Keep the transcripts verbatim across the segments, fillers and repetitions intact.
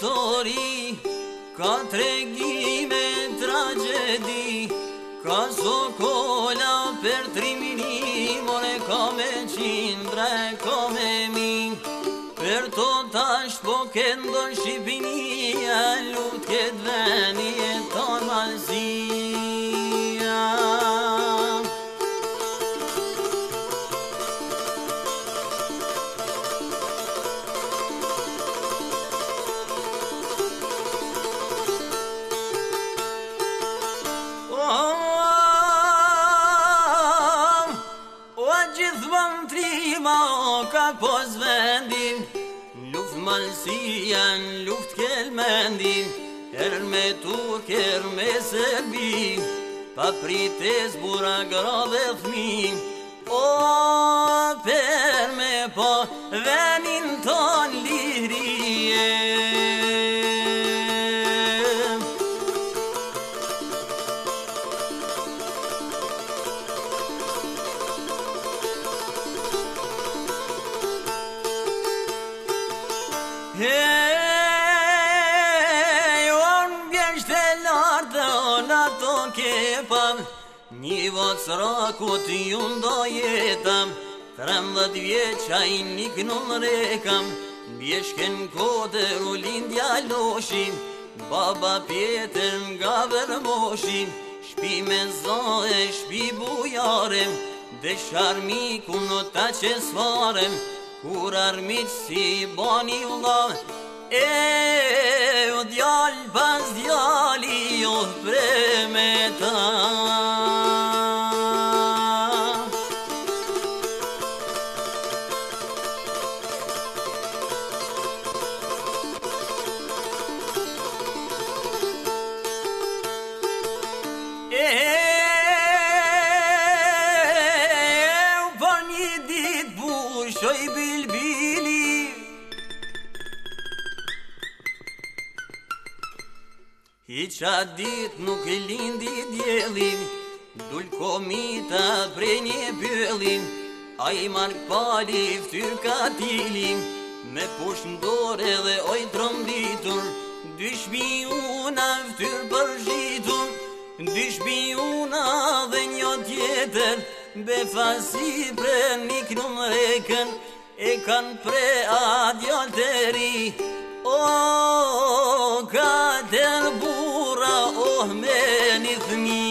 istori, ka tregime tragedi, ka sokola për trimini, more ka me qindre, ka me mi. Për to tash po kendo Shqipinia, lut ket veni e ton malësia. Ka pos vendim, luft malësian, luft kelmendim, her me Turk, her me Serbi, pa prites bura grave fmi. O, per me po venin ton lirie. Hej, on bjeshte lartë, on ato kepam, një vot srakut ju ndo jetam, trembët vjeqa i niknun rekam, bjeshken koder u lindja loshin, baba pjetër nga vërmoshin, shpi me zoe, shpi bujarem, dhe sharmiku në ta qesfarem, kur armit si bani vla, e o djall pas djalli o premeta. Shoj bilbili, hiqa dit nuk lindi djeli, dul komita prej një pëllin, a i mark pali ftyr katili, me push ndore dhe oj tromditur, dy shpijuna ftyr përzhitur, dy shpijuna dhe një tjetër, befasi pre niknum reken, e kan pre adjateri. O, kater bura, oh me një thmi.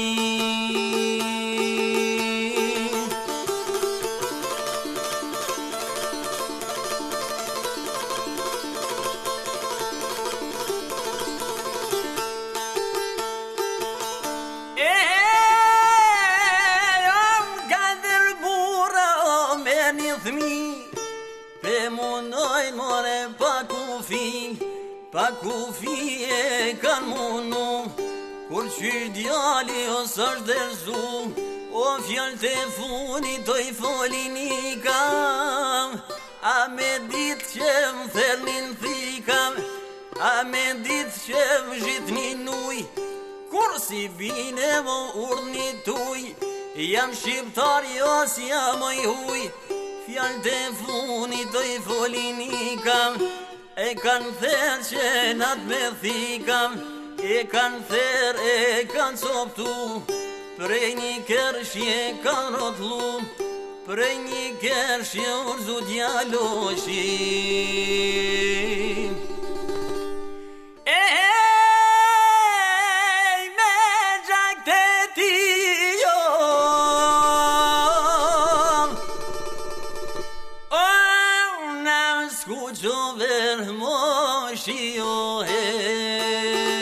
Pe munoj more pa kufi, pa kufi e kan munu, kur qysh djali o s'është dërzu, o fjall të funit o i folin i kam, a me dit që më thernin thikam, a me dit që më zhitnin uj, kur si bine më urdni tuj, jam shqiptar jo si jam oj huj, fjall të funit o i folin i kam, e kanë therë që nat me thikam, e kanë therë e kanë coptu, prej një kërshje kanë rotlu, prej një kërshje urzu djaloshi. Escucho ver moshi o he